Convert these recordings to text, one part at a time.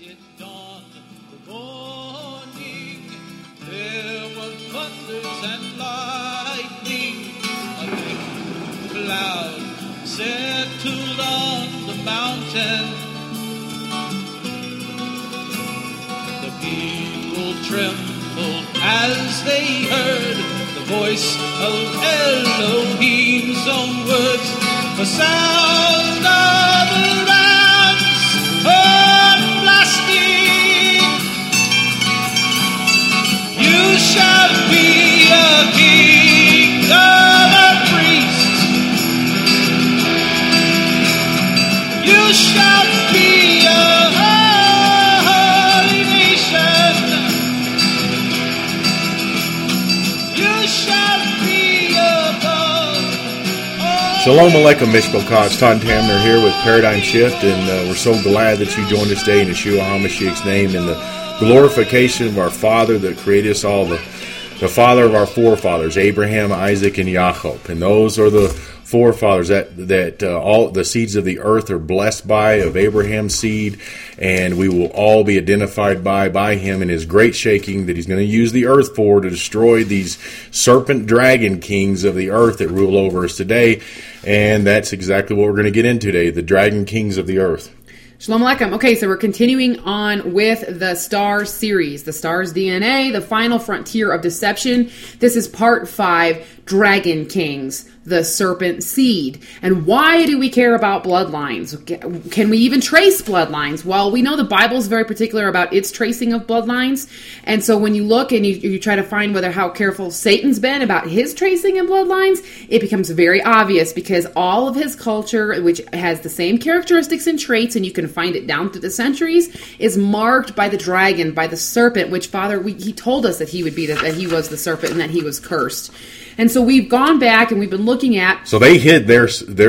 it dawned the morning, there were thunders and lightning, a thick cloud settled on the mountain. The people trembled as they heard the voice of Elohim's own words, the sound of the ram's horn blasting. You shall be a kingdom of priests. You shall be a holy nation. You shall be above all. Shalom Aleichem Mishpokah. It's Todd Tamner here with Paradigm Shift, and we're so glad that you joined us today in Yeshua HaMashiach's name, in the glorification of our Father that created us all, the Father of our forefathers, Abraham, Isaac, and Jacob. And those are the forefathers that all the seeds of the earth are blessed by, of Abraham's seed, and we will all be identified by him in his great shaking that he's going to use the earth for, to destroy these serpent dragon kings of the earth that rule over us today. And that's exactly what we're going to get into today, the dragon kings of the earth. Shalom Aleichem. Okay, so we're continuing on with the Stars series, the Stars DNA, the final frontier of deception. This is part 5, Dragon Kings, the serpent seed. And why do we care about bloodlines? Can we even trace bloodlines? Well, we know the Bible is very particular about its tracing of bloodlines. And so when you look and you try to find how careful Satan's been about his tracing of bloodlines, it becomes very obvious, because all of his culture, which has the same characteristics and traits, and you can find it down through the centuries, is marked by the dragon, by the serpent, which he told us that he would be, that he was the serpent and that he was cursed. And so we've gone back and we've been looking at... So they hid their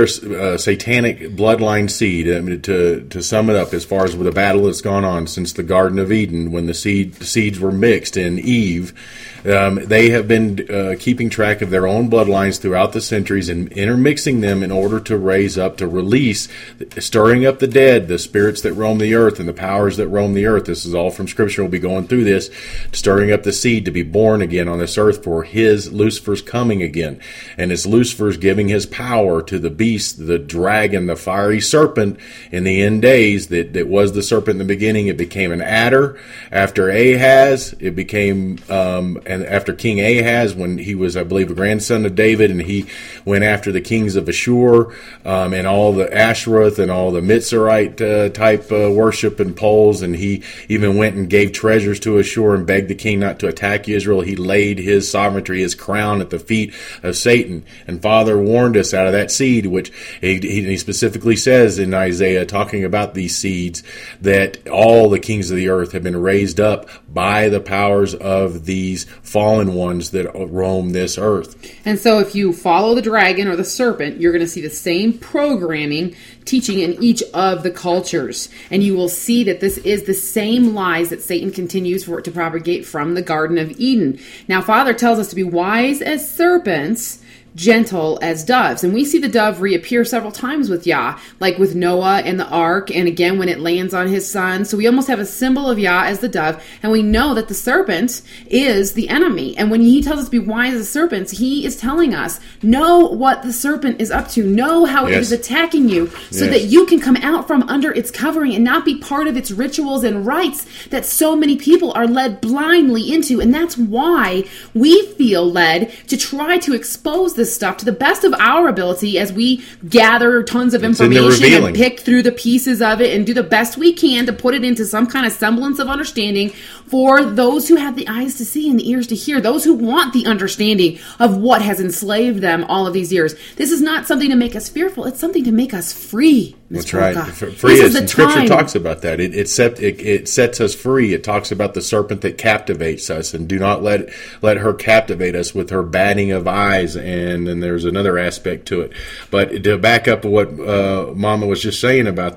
satanic bloodline seed. I mean, to sum it up, as far as the battle that's gone on since the Garden of Eden, when the seeds were mixed in Eve, they have been keeping track of their own bloodlines throughout the centuries and intermixing them in order to raise up, to release, stirring up the dead, the spirits that roam the earth and the powers that roam the earth. This is all from Scripture. We'll be going through this, stirring up the seed to be born again on this earth for Lucifer's coming again. And it's Lucifer's giving his power to the beast, the dragon, the fiery serpent in the end days that was the serpent in the beginning. It became an adder. After Ahaz, it became... and after King Ahaz, when he was, I believe, a grandson of David, and he went after the kings of Ashur, and all the Ashereth and all the Mitzrayite type worship and poles, and he even went and gave treasures to Ashur and begged the king not to attack Israel. He laid his sovereignty, his crown, at the feet of Satan. And Father warned us out of that seed, which he specifically says in Isaiah, talking about these seeds, that all the kings of the earth have been raised up by the powers of these fallen ones that roam this earth. And so if you follow the dragon or the serpent, you're going to see the same programming teaching in each of the cultures. And you will see that this is the same lies that Satan continues to propagate from the Garden of Eden. Now, Father tells us to be wise as serpents, gentle as doves. And we see the dove reappear several times with Yah, like with Noah and the ark, and again when it lands on his son. So we almost have a symbol of Yah as the dove, and we know that the serpent is the enemy. And when he tells us to be wise as serpents, he is telling us, know what the serpent is up to, know how it is attacking you, so that you can come out from under its covering and not be part of its rituals and rites that so many people are led blindly into. And that's why we feel led to try to expose this stuff to the best of our ability as we gather tons of information and pick through the pieces of it and do the best we can to put it into some kind of semblance of understanding for those who have the eyes to see and the ears to hear, those who want the understanding of what has enslaved them all of these years. This is not something to make us fearful. It's something to make us free. That's right. Free is, and Scripture talks about that. It sets us free. It talks about the serpent that captivates us, and do not let her captivate us with her batting of eyes. And then there's another aspect to it. But to back up what Mama was just saying about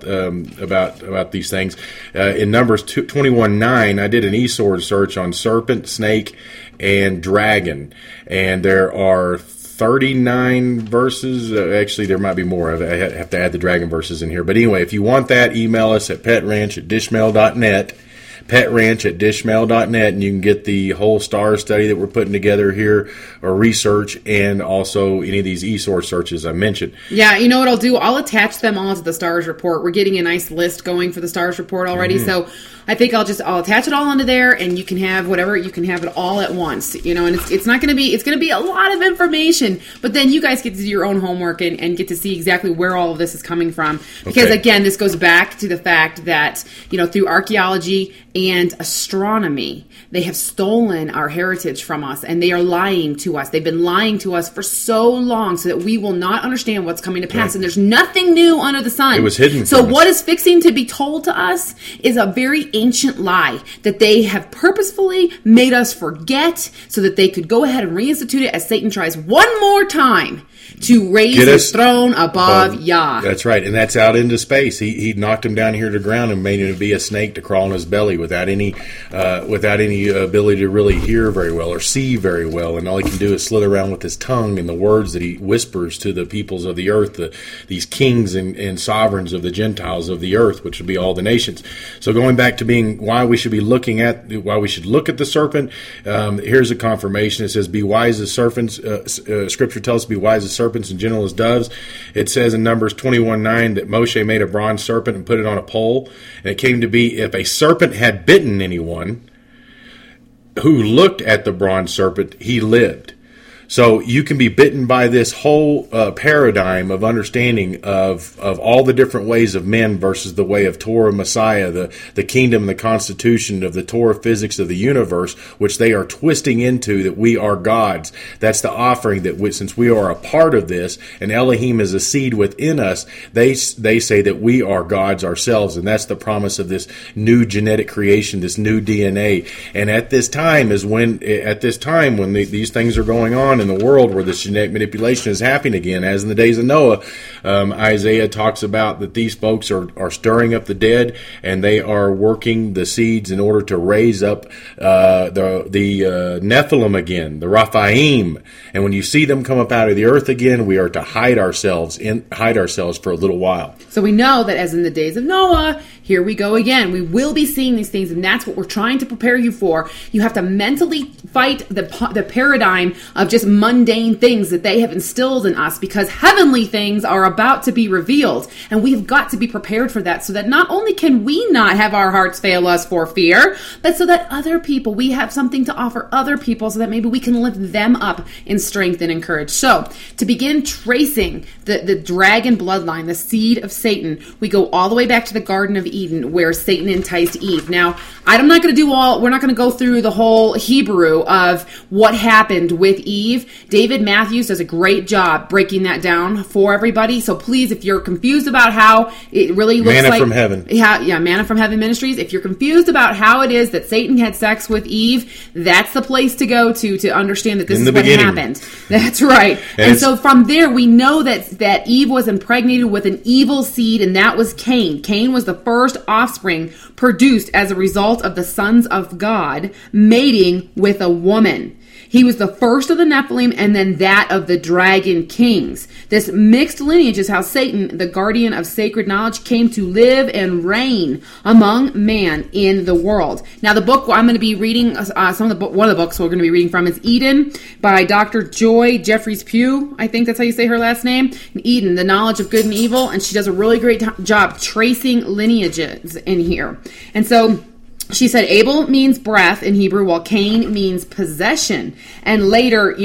these things, in Numbers 21:9, I did an eSword search on serpent, snake, and dragon, and there are 39 verses. Actually, there might be more. I have to add the dragon verses in here. But anyway, if you want that, email us at petranch@dishmail.net. petranch@dishmail.net, and you can get the whole star study that we're putting together here, or research, and also any of these eSource searches I mentioned. Yeah, you know what I'll do? I'll attach them all to the stars report. We're getting a nice list going for the stars report already, so I think I'll attach it all onto there, and you can have whatever, you can have it all at once, you know, and it's not going to be, it's going to be a lot of information, but then you guys get to do your own homework and get to see exactly where all of this is coming from. Because again, this goes back to the fact that, you know, through archaeology and astronomy, they have stolen our heritage from us, and they are lying to us. They've been lying to us for so long so that we will not understand what's coming to pass. Right. And there's nothing new under the sun. It was hidden. So what is fixing to be told to us is a very ancient lie that they have purposefully made us forget so that they could go ahead and reinstitute it as Satan tries one more time to raise his throne above Yah. That's right, and that's out into space. He knocked him down here to the ground and made him be a snake to crawl in his belly without any ability to really hear very well or see very well, and all he can do is slither around with his tongue and the words that he whispers to the peoples of the earth, these kings and sovereigns of the Gentiles of the earth, which would be all the nations. So going back to being why we should look at the serpent, here's a confirmation. It says, "Be wise as serpents." Scripture tells us to be wise as serpents and gentle as doves. It says in Numbers 21:9 that Moshe made a bronze serpent and put it on a pole, and it came to be, if a serpent had bitten anyone who looked at the bronze serpent, he lived. So you can be bitten by this whole paradigm of understanding of all the different ways of men versus the way of Torah, Messiah, the kingdom, the constitution of the Torah physics of the universe, which they are twisting into that we are gods. That's the offering that since we are a part of this, and Elohim is a seed within us, they say that we are gods ourselves, and that's the promise of this new genetic creation, this new DNA. And at this time when these things are going on in the world, where this genetic manipulation is happening again, as in the days of Noah, Isaiah talks about that these folks are stirring up the dead, and they are working the seeds in order to raise up the Nephilim again, the Raphaim. And when you see them come up out of the earth again, we are to hide ourselves for a little while. So we know that as in the days of Noah, here we go again. We will be seeing these things, and that's what we're trying to prepare you for. You have to mentally fight the paradigm of just mundane things that they have instilled in us, because heavenly things are about to be revealed, and we've got to be prepared for that, so that not only can we not have our hearts fail us for fear, but so that other people, we have something to offer other people, so that maybe we can lift them up in strength and in courage. So to begin tracing the dragon bloodline, the seed of Satan, we go all the way back to the Garden of Eden, where Satan enticed Eve. Now, I'm not going to we're not going to go through the whole Hebrew of what happened with Eve. David Matthews does a great job breaking that down for everybody. So please, if you're confused about how it really looks Manna from Heaven. Yeah, Manna from Heaven Ministries. If you're confused about how it is that Satan had sex with Eve, that's the place to go to understand that this is what happened. That's right. And so from there, we know that Eve was impregnated with an evil seed, and that was Cain. Cain was the first offspring produced as a result of the sons of God mating with a woman. He was the first of the Nephilim, and then that of the dragon kings. This mixed lineage is how Satan, the guardian of sacred knowledge, came to live and reign among man in the world. Now, the book I'm going to be reading, one of the books we're going to be reading from is Eden by Dr. Joy Jeffries Pugh. I think that's how you say her last name. Eden, the knowledge of good and evil, and she does a really great job tracing lineages in here. And so she said Abel means breath in Hebrew, while Cain means possession. And later,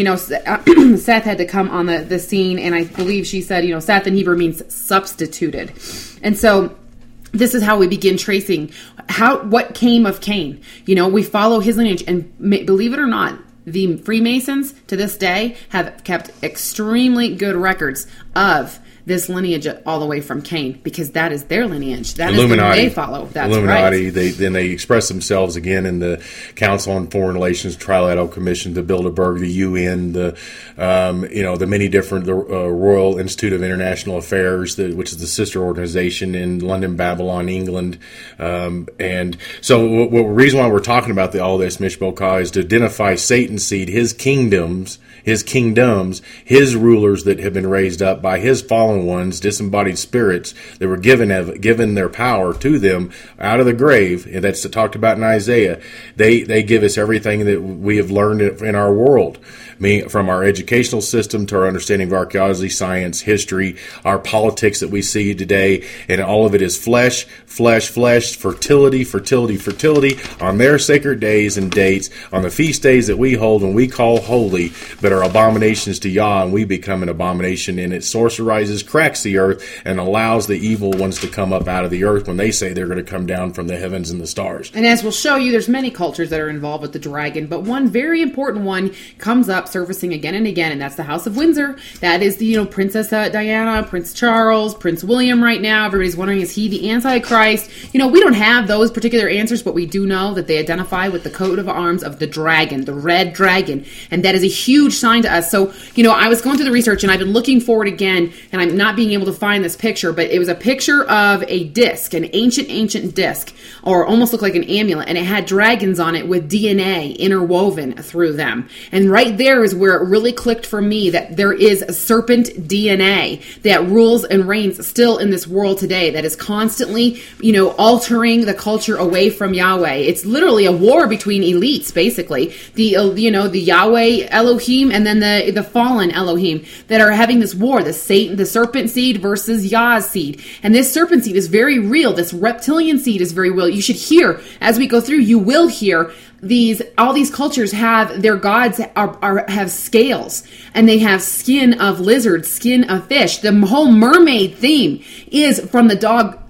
Seth had to come on the scene, and I believe she said, Seth in Hebrew means substituted. And so this is how we begin tracing what came of Cain. We follow his lineage, and believe it or not, the Freemasons to this day have kept extremely good records of this lineage all the way from Cain, because that is their lineage. That Illuminati. is the they follow. That's Illuminati. right. They express themselves again in the Council on Foreign Relations, Trilateral Commission, the Bilderberg, the UN, the many different Royal Institute of International Affairs, which is the sister organization in London, Babylon, England, and so the reason why we're talking about all this, Mishboka, is to identify Satan's seed, his kingdoms, his rulers that have been raised up by his fallen ones, disembodied spirits that were given their power to them out of the grave. And that's talked about in Isaiah. They give us everything that we have learned in our world, from our educational system to our understanding of archaeology, science, history, our politics that we see today, and all of it is flesh, fertility on their sacred days and dates, on the feast days that we hold and we call holy, but are abominations to Yah, and we become an abomination, and it sorcerizes, cracks the earth, and allows the evil ones to come up out of the earth when they say they're going to come down from the heavens and the stars. And as we'll show you, there's many cultures that are involved with the dragon, but one very important one comes up surfacing again and again, and that's the House of Windsor. That is the Princess Diana, Prince Charles, Prince William right now. Everybody's wondering, is he the Antichrist? We don't have those particular answers, but we do know that they identify with the coat of arms of the dragon, the red dragon, and that is a huge sign to us. So, I was going through the research, and I've been looking for it again, and I'm not being able to find this picture, but it was a picture of a disc, an ancient disc, or almost looked like an amulet, and it had dragons on it with DNA interwoven through them. And right there is where it really clicked for me that there is a serpent DNA that rules and reigns still in this world today, that is constantly, altering the culture away from Yahweh. It's literally a war between elites, basically. The Yahweh Elohim and then the fallen Elohim that are having this war, the serpent seed versus Yah's seed. And this serpent seed is very real. This reptilian seed is very real. You should hear, as we go through, you will hear all these cultures have their gods have scales, and they have skin of lizards, skin of fish. The whole mermaid theme is from the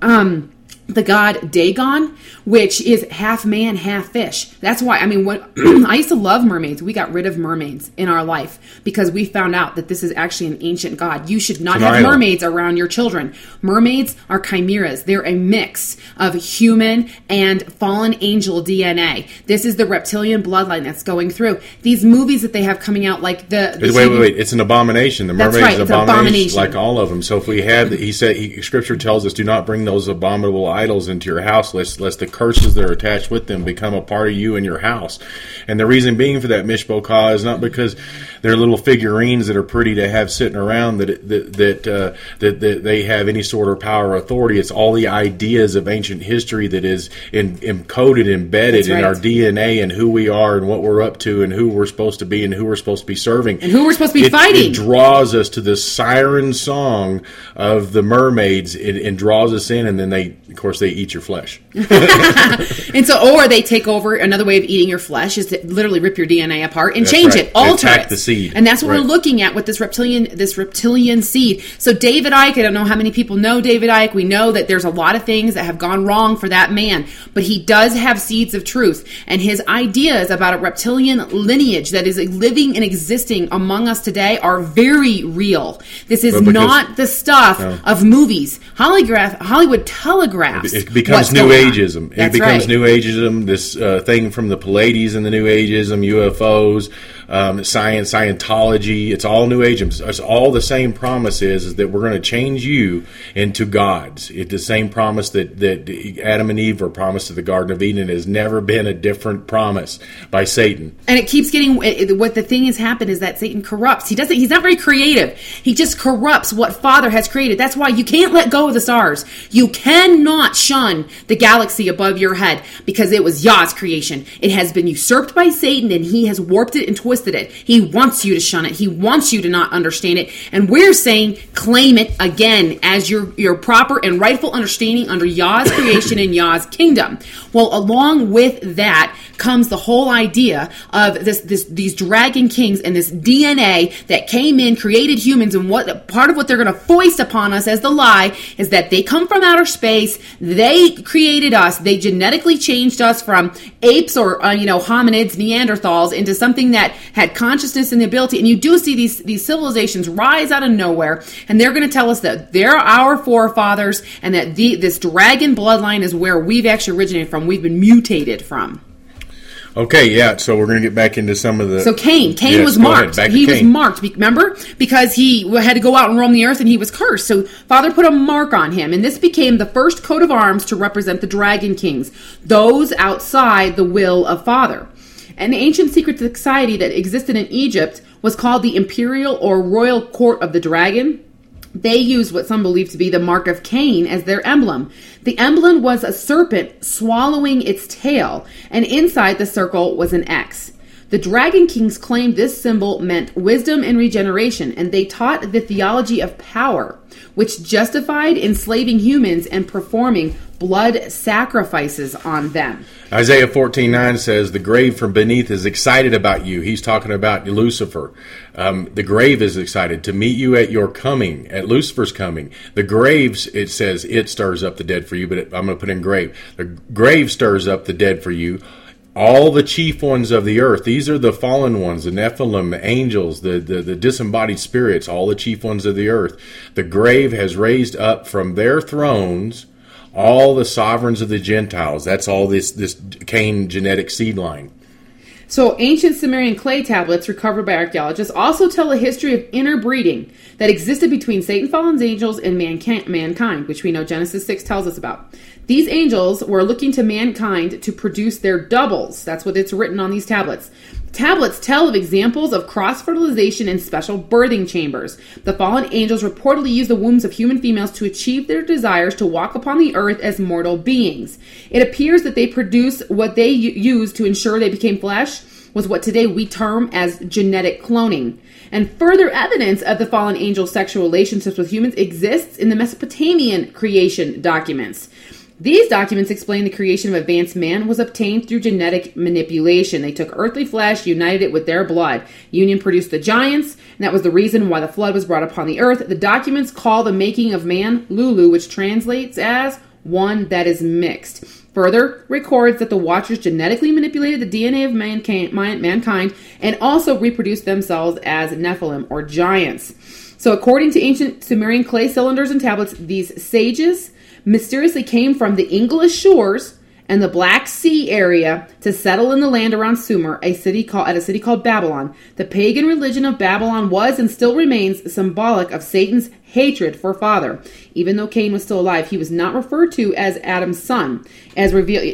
god Dagon, which is half man, half fish. That's why, I used to love mermaids. We got rid of mermaids in our life because we found out that this is actually an ancient god. You should not have mermaids around your children. Mermaids are chimeras. They're a mix of human and fallen angel DNA. This is the reptilian bloodline that's going through. These movies that they have coming out, like Wait. It's an abomination. The mermaid right, is an abomination, like all of them. So if we have, Scripture tells us, do not bring those abominable idols into your house, lest the curses that are attached with them become a part of you and your house. And the reason being for that, Mishboka, is not because they're little figurines that are pretty to have sitting around that they have any sort of power or authority. It's all the ideas of ancient history that is encoded, embedded in our DNA, and who we are and what we're up to and who we're supposed to be and who we're supposed to be serving. And who we're supposed to be fighting. It draws us to the siren song of the mermaids and draws us in, and then they eat your flesh. And so, or they take over. Another way of eating your flesh is to literally rip your DNA apart and change it, alter it. The seed. And that's what we're looking at with this reptilian seed. So David Icke, I don't know how many people know David Icke. We know that there's a lot of things that have gone wrong for that man, but he does have seeds of truth. And his ideas about a reptilian lineage that is living and existing among us today are very real. This is not the stuff of movies. Hollywood telegraphs. It becomes New Ageism. It becomes New Ageism, this thing from the Pleiades and the New Ageism, UFOs, Scientology. It's all New Ageism. It's all the same promise is that we're going to change you into gods. It's the same promise that Adam and Eve were promised to the Garden of Eden. It has never been a different promise by Satan. And it keeps getting, what the thing has happened is that Satan corrupts. He's not very creative. He just corrupts what Father has created. That's why you can't let go of the stars. You cannot shun the galaxy above your head because it was Yah's creation. It has been usurped by Satan, and he has warped it and twisted it. He wants you to shun it. He wants you to not understand it. And we're saying claim it again as your proper and rightful understanding under Yah's creation and Yah's kingdom. Well, along with that comes the whole idea of these dragon kings and this DNA that came in, created humans, and what part of what they're going to foist upon us as the lie is that they come from outer space. They created us. They genetically changed us from apes or hominids, Neanderthals, into something that had consciousness and the ability, and you do see these civilizations rise out of nowhere, and they're going to tell us that they're our forefathers, and that this dragon bloodline is where we've actually originated from. We've been mutated from. Okay, yeah, so we're going to get back into some of the... So Cain was marked. He was marked, remember? Because he had to go out and roam the earth and he was cursed. So Father put a mark on him, and this became the first coat of arms to represent the dragon kings, those outside the will of Father. An ancient secret society that existed in Egypt was called the Imperial or Royal Court of the Dragon. They used what some believe to be the mark of Cain as their emblem. The emblem was a serpent swallowing its tail, and inside the circle was an X. The Dragon Kings claimed this symbol meant wisdom and regeneration, and they taught the theology of power, which justified enslaving humans and performing blood sacrifices on them. Isaiah 14:9 says, the grave from beneath is excited about you. He's talking about Lucifer. The grave is excited to meet you at your coming, at Lucifer's coming. The graves, it says, it stirs up the dead for you, but I'm going to put in grave. The grave stirs up the dead for you. All the chief ones of the earth, these are the fallen ones, the Nephilim, the angels, the disembodied spirits, all the chief ones of the earth. The grave has raised up from their thrones all the sovereigns of the Gentiles. That's all this Cain genetic seed line. So ancient Sumerian clay tablets recovered by archaeologists also tell a history of interbreeding that existed between Satan, fallen angels, and mankind, which we know Genesis 6 tells us about. These angels were looking to mankind to produce their doubles. That's what it's written on these tablets. Tablets tell of examples of cross-fertilization in special birthing chambers. The fallen angels reportedly used the wombs of human females to achieve their desires to walk upon the earth as mortal beings. It appears that they produced what they used to ensure they became flesh was what today we term as genetic cloning. And further evidence of the fallen angels' sexual relationships with humans exists in the Mesopotamian creation documents. These documents explain the creation of advanced man was obtained through genetic manipulation. They took earthly flesh, united it with their blood. Union produced the giants, and that was the reason why the flood was brought upon the earth. The documents call the making of man Lulu, which translates as one that is mixed. Further records that the Watchers genetically manipulated the DNA of mankind and also reproduced themselves as Nephilim or giants. So according to ancient Sumerian clay cylinders and tablets, these sages mysteriously came from the English shores and the Black Sea area to settle in the land around Sumer, a city called Babylon. The pagan religion of Babylon was and still remains symbolic of Satan's hatred for Father. Even though Cain was still alive, he was not referred to as Adam's son. As it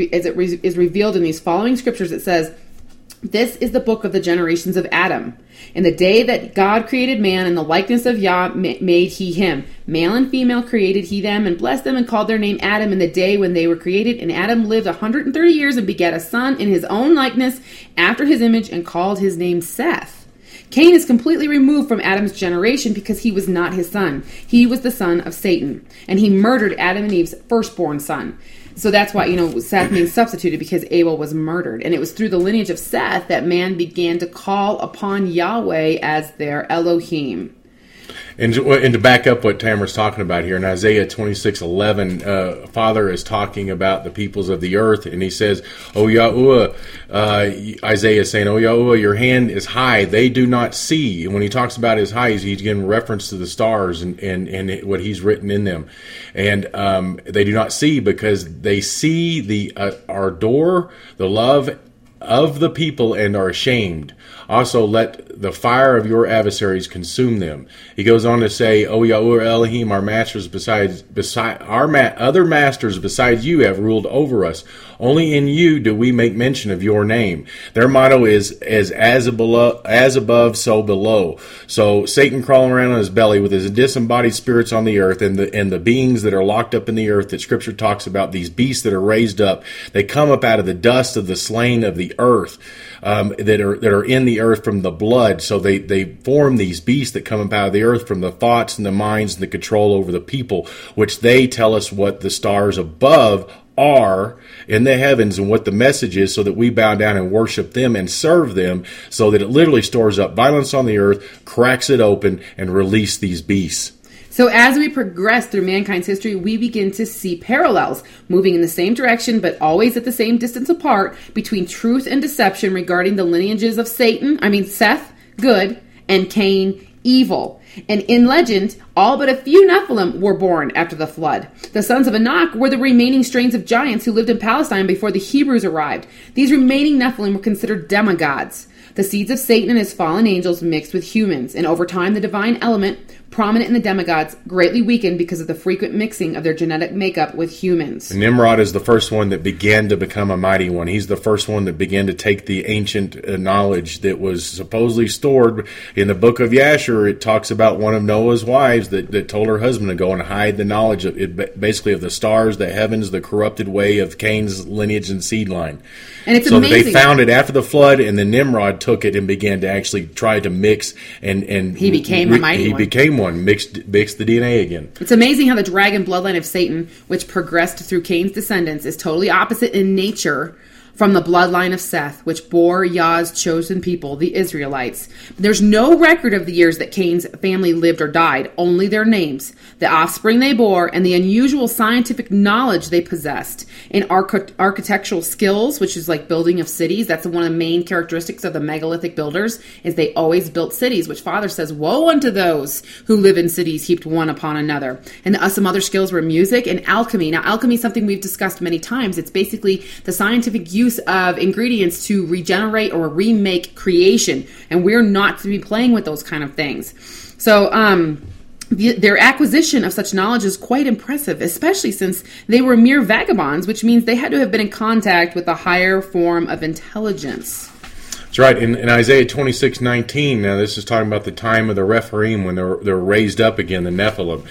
is revealed in these following scriptures, it says, "This is the book of the generations of Adam. In the day that God created man, in the likeness of Yah made he him. Male and female created he them, and blessed them, and called their name Adam in the day when they were created. And Adam lived 130 years and begat a son in his own likeness, after his image, and called his name Seth." Cain is completely removed from Adam's generation because he was not his son. He was the son of Satan, and he murdered Adam and Eve's firstborn son. So that's why, Seth means substituted, because Abel was murdered. And it was through the lineage of Seth that man began to call upon Yahweh as their Elohim. And to back up what Tamara's talking about here, in Isaiah 26:11, Father is talking about the peoples of the earth, and he says, "O Yahuwah," Isaiah is saying, "O Yahuwah, your hand is high, they do not see." And when he talks about his high, he's giving reference to the stars and what he's written in them. And they do not see because they see our door, the love of the people, and are ashamed. Also, let the fire of your adversaries consume them. He goes on to say, "O Yahuwah Elohim, our masters other masters besides you have ruled over us. Only in you do we make mention of your name." Their motto is as above, so below. So Satan crawling around on his belly with his disembodied spirits on the earth, and the beings that are locked up in the earth that Scripture talks about, these beasts that are raised up, they come up out of the dust of the slain of the earth. That are in the earth from the blood. So they form these beasts that come up out of the earth from the thoughts and the minds and the control over the people, which they tell us what the stars above are in the heavens and what the message is, so that we bow down and worship them and serve them, so that it literally stores up violence on the earth, cracks it open, and release these beasts. So as we progress through mankind's history, we begin to see parallels, moving in the same direction but always at the same distance apart, between truth and deception regarding the lineages of Seth, good, and Cain, evil. And in legend, all but a few Nephilim were born after the flood. The sons of Anak were the remaining strains of giants who lived in Palestine before the Hebrews arrived. These remaining Nephilim were considered demigods. The seeds of Satan and his fallen angels mixed with humans, and over time the divine element, prominent in the demigods, greatly weakened because of the frequent mixing of their genetic makeup with humans. Nimrod is the first one that began to become a mighty one. He's the first one that began to take the ancient knowledge that was supposedly stored in the book of Yashar. It talks about one of Noah's wives that told her husband to go and hide the knowledge of it, basically of the stars, the heavens, the corrupted way of Cain's lineage and seed line. And it's so amazing. They found it after the flood, and then Nimrod took it and began to actually try to mix and he became a mighty one. He became one, mixed the DNA again. It's amazing how the dragon bloodline of Satan, which progressed through Cain's descendants, is totally opposite in nature from the bloodline of Seth, which bore Yah's chosen people, the Israelites. There's no record of the years that Cain's family lived or died, only their names, the offspring they bore, and the unusual scientific knowledge they possessed. In architectural skills, which is like building of cities, that's one of the main characteristics of the megalithic builders, is they always built cities, which Father says, woe unto those who live in cities heaped one upon another. And some other skills were music and alchemy. Now, alchemy is something we've discussed many times. It's basically the scientific use of ingredients to regenerate or remake creation, and we're not to be playing with those kind of things. So their acquisition of such knowledge is quite impressive, especially since they were mere vagabonds, which means they had to have been in contact with a higher form of intelligence. That's right. In Isaiah 26:19, now this is talking about the time of the Rephaim when they're raised up again, the Nephilim.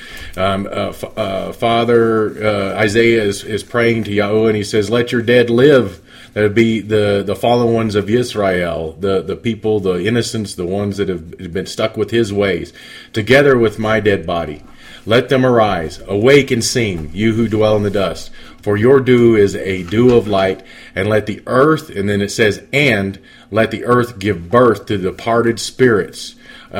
Father Isaiah is praying to Yahuwah, and he says, "Let your dead live." That would be the fallen ones of Israel, the people, the innocents, the ones that have been stuck with his ways, together with my dead body. Let them arise, awake and sing, you who dwell in the dust. For your dew is a dew of light, and let the earth, and then it says, and let the earth give birth to departed spirits.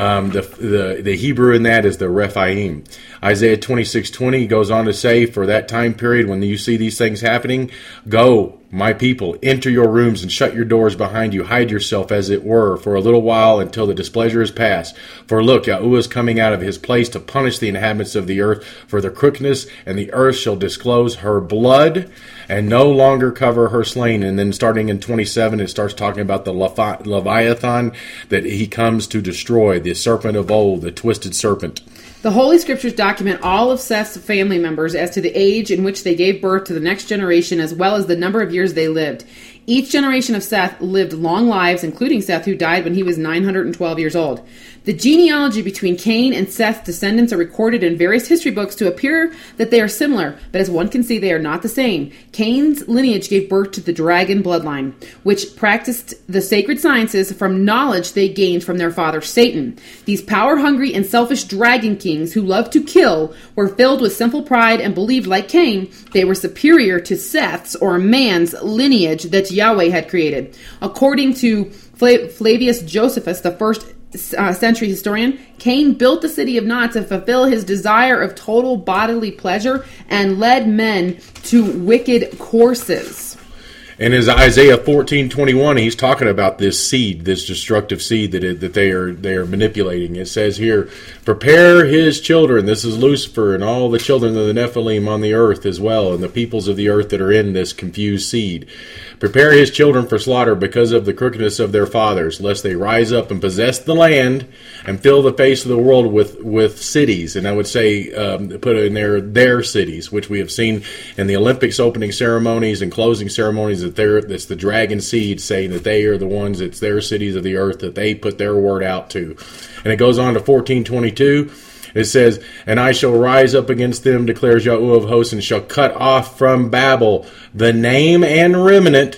The Hebrew in that is the Rephaim. Isaiah 26:20 goes on to say, for that time period when you see these things happening, go, my people, enter your rooms and shut your doors behind you. Hide yourself, as it were, for a little while until the displeasure is past. For look, Yahuwah is coming out of his place to punish the inhabitants of the earth for their crookedness, and the earth shall disclose her blood and no longer cover her slain. And then starting in 27, it starts talking about the Leviathan that he comes to destroy, the serpent of old, the twisted serpent. The Holy Scriptures document all of Seth's family members as to the age in which they gave birth to the next generation, as well as the number of years they lived. Each generation of Seth lived long lives, including Seth, who died when he was 912 years old. The genealogy between Cain and Seth's descendants are recorded in various history books to appear that they are similar, but as one can see, they are not the same. Cain's lineage gave birth to the dragon bloodline, which practiced the sacred sciences from knowledge they gained from their father Satan. These power-hungry and selfish dragon kings who loved to kill were filled with sinful pride and believed, like Cain, they were superior to Seth's, or man's, lineage that Yahweh had created. According to Flavius Josephus, the first century historian, Cain built the city of Nod to fulfill his desire of total bodily pleasure and led men to wicked courses. And as Isaiah 14:21, he's talking about this seed, this destructive seed that they are manipulating. It says here, prepare his children. This is Lucifer and all the children of the Nephilim on the earth as well, and the peoples of the earth that are in this confused seed. Prepare his children for slaughter because of the crookedness of their fathers, lest they rise up and possess the land and fill the face of the world with cities. And I would say put in there their cities, which we have seen in the Olympics opening ceremonies and closing ceremonies, that's the dragon seed saying that they are the ones, it's their cities of the earth that they put their word out to. And it goes on to 14:22. It says, and I shall rise up against them, declares Yahuwah of hosts, and shall cut off from Babel the name and remnant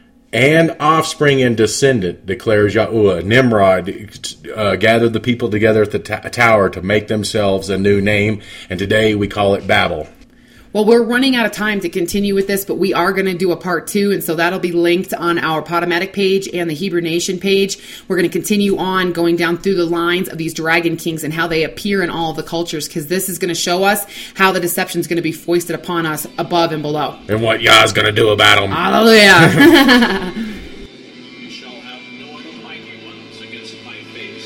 and offspring and descendant, declares Yahuwah. Nimrod gathered the people together at the tower to make themselves a new name, and today we call it Babel. Well, we're running out of time to continue with this, but we are going to do a part 2, and so that'll be linked on our Podomatic page and the Hebrew Nation page. We're going to continue on going down through the lines of these dragon kings and how they appear in all of the cultures, because this is going to show us how the deception is going to be foisted upon us above and below. And what Yah's going to do about them. Hallelujah. You shall have no other mighty ones against my face.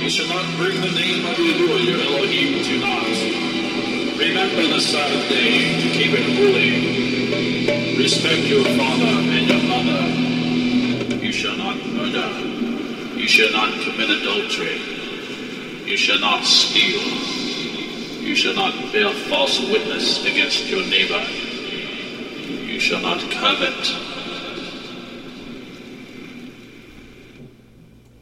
You shall not bring the name of Yahuwah your Elohim to naught. Remember the Sabbath day to keep it holy. Respect your father and your mother. You shall not murder. You shall not commit adultery. You shall not steal. You shall not bear false witness against your neighbor. You shall not covet.